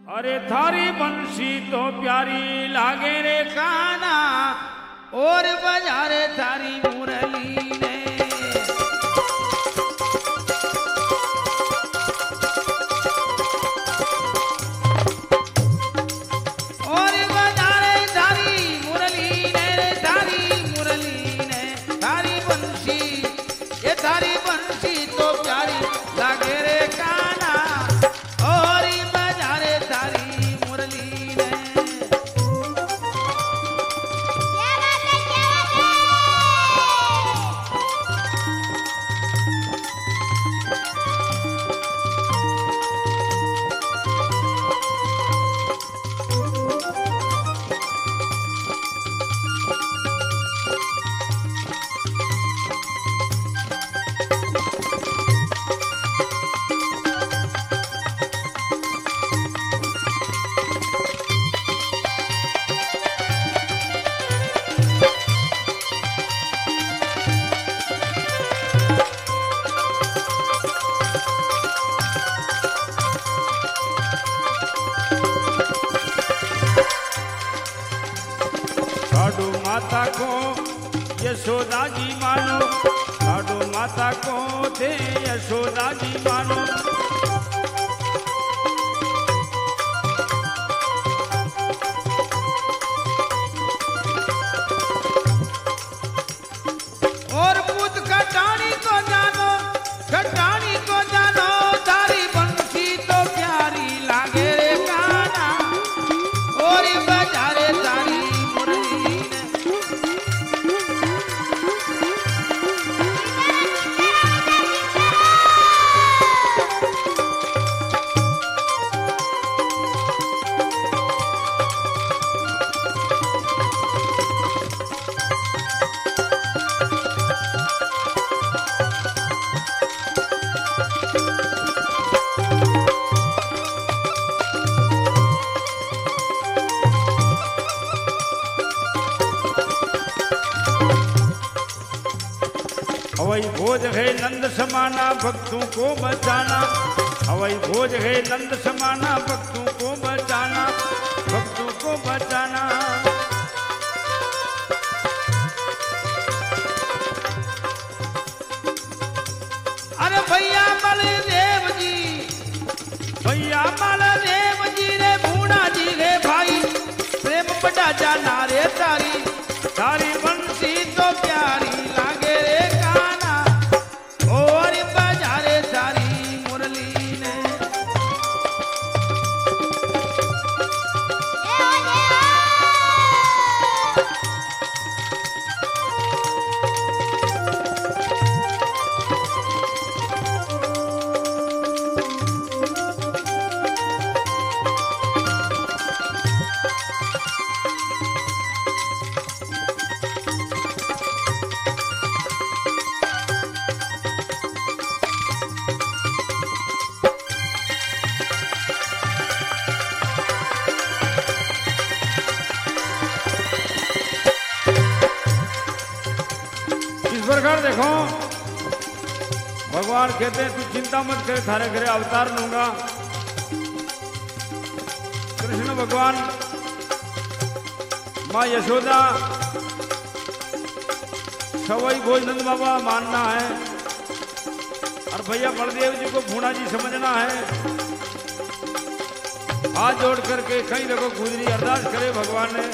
अरे थारी बंसी तो प्यारी लागे रे काना और बजारे थारी मुरली ने और बजारे थारी मुरली ने थारी बंसी ये थारी बंसी तो प्यारी लागे रे काना और बजारे थारी मुरली ने माता को यशोदा जी मानो लाडो माता को थे यशोदा जी मानो और पुत खटानी को जानो तारी बंसी तो प्यारी लागे रे काना और बजारे तारी हवाई भोज है नंद समाना भक्तों को बचाना हवाई भोज है नंद समाना भक्तों को बचाना अरे भैया बलदेव जी रे भूना जी रे भाई प्रेम बड़ा जाना रे तारी बंसी तो प्यारी लागे रे प्रकार देखो भगवान कहते हैं तू चिंता मत करे थारे घरे अवतार लूंगा कृष्ण भगवान माँ यशोदा सवाई भोजनंद बाबा मानना है और भैया बलदेव जी को भूना जी समझना है हाथ जोड़ करके कहीं देखो गुजरी अरदास करे भगवान ने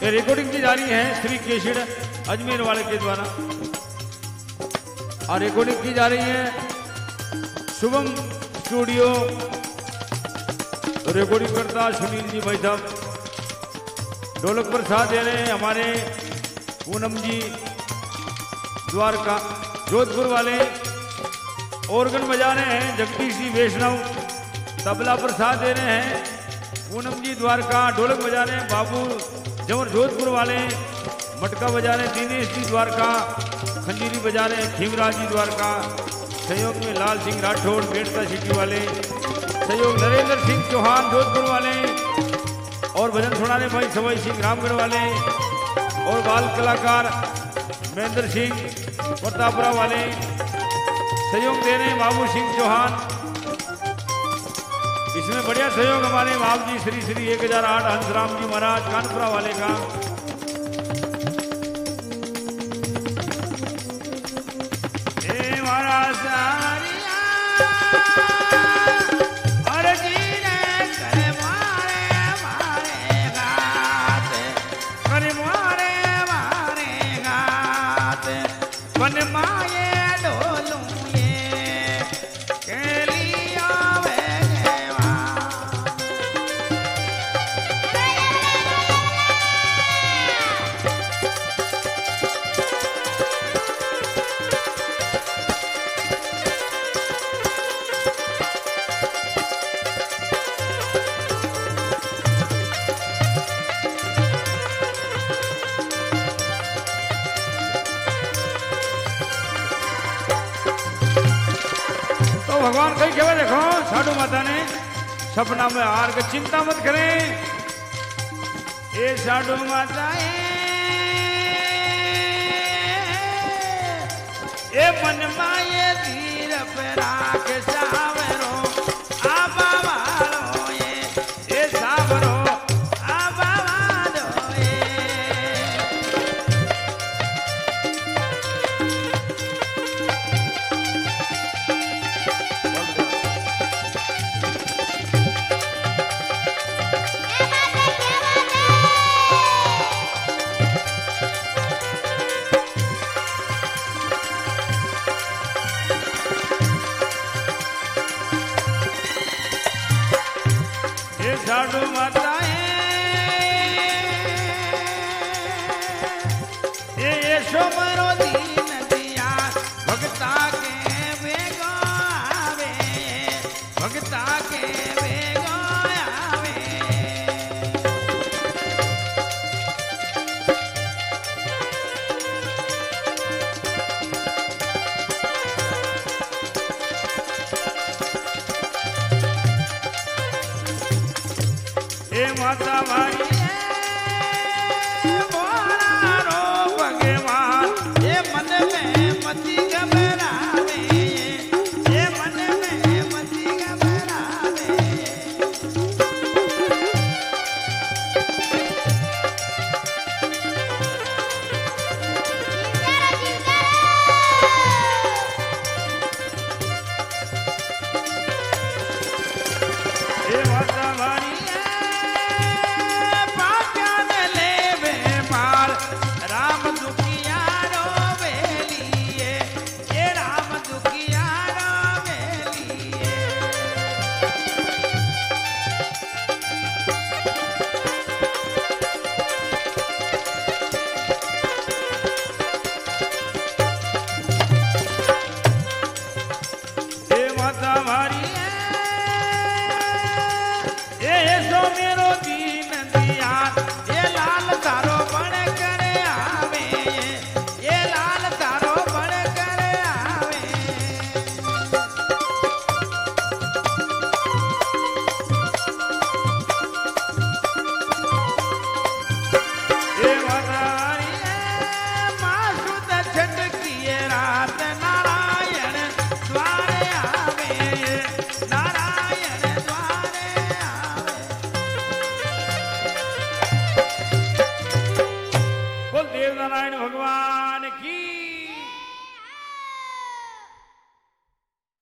ये रिकॉर्डिंग की जा रही है श्री केसड़ अजमेर वाले के द्वारा और रिकॉर्डिंग की जा रही है शुभम स्टूडियो। रिकॉर्डिंग करता सुनील जी भाई साहब। ढोलक पर साथ दे रहे हैं हमारे पूनम जी द्वारका जोधपुर वाले। ऑर्गन बजा रहे हैं जगदीश जी वैष्णव। तबला पर साथ दे रहे हैं पूनम जी द्वारका। ढोलक बजा रहे हैं बाबू जवर जोधपुर वाले। मटका बजा रहे हैं दिनेश जी द्वारका। खंजीरी बजा रहे हैं खीमराज जी द्वारका। सहयोग में लाल सिंह राठौड़ बेड़ता सिटी वाले। सहयोग नरेंद्र सिंह चौहान जोधपुर वाले और भजन सुनाने भाई सवाई सिंह रामगढ़ वाले और बाल कलाकार महेंद्र सिंह प्रतापरा वाले। सहयोग दे रहे हैं बाबू सिंह चौहान। इसमें बढ़िया सहयोग हमारे बाबू जी श्री श्री 1008 हंसराम जी महाराज कानपुरा वाले का। भगवान कई कहवा देखो साधु माता ने सपना में हार के चिंता मत करें। ये साधु माता ये मन माये धीर परा के सावरो आबा वालो ये सावरो आबा वालो साधु माता ये सोमरो दीन दिया भगता के वेगो आवे भगता के वेगो आवे। ए माता भाई रो भगवान ये मन में मती घबरावे ये मन में मती घबरावे। ए माता भाई नारायण भगवान की